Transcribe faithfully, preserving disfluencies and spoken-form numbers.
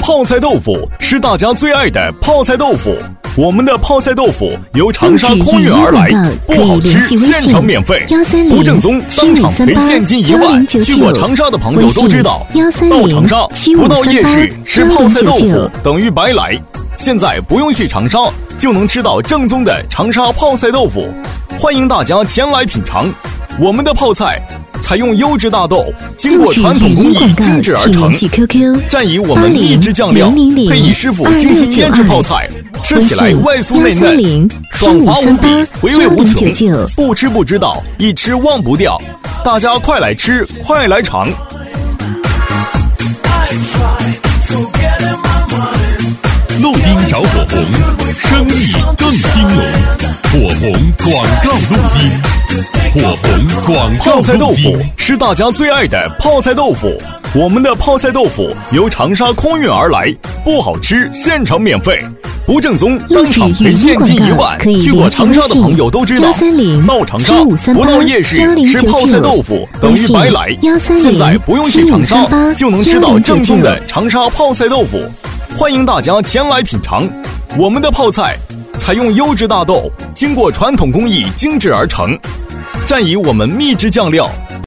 泡菜豆腐是大家最爱的泡菜豆腐，我们的泡菜豆腐由长沙空运而来，不好吃现场免费，不正宗当场赔现金一万。去过长沙的朋友都知道，到长沙不到夜市吃泡菜豆腐等于白来。现在不用去长沙就能吃到正宗的长沙泡菜豆腐，欢迎大家前来品尝。我们的泡菜采用优质大豆，经过传统工艺精制而成，蘸以我们秘制酱料，配以师傅精心腌制泡菜，吃起来外酥内嫩，爽滑无比，回味无穷，不吃不知道，一吃忘不掉。大家快来吃，快来尝！ 路金找火红，生意更兴隆。火红广告路金，火红广告泡菜豆路金腐是大家最爱的泡菜豆腐，我们的泡菜豆腐由长沙空运而来，不好吃现场免费，不正宗当场赔现金一万。去过长沙的朋友都知道，到长沙不到夜市吃泡菜豆腐等于白来。现在不用去长沙就能吃到正宗的长沙泡菜豆腐，欢迎大家前来品尝。我们的泡菜采用优质大豆，经过传统工艺精制而成，蘸以我们秘制酱料，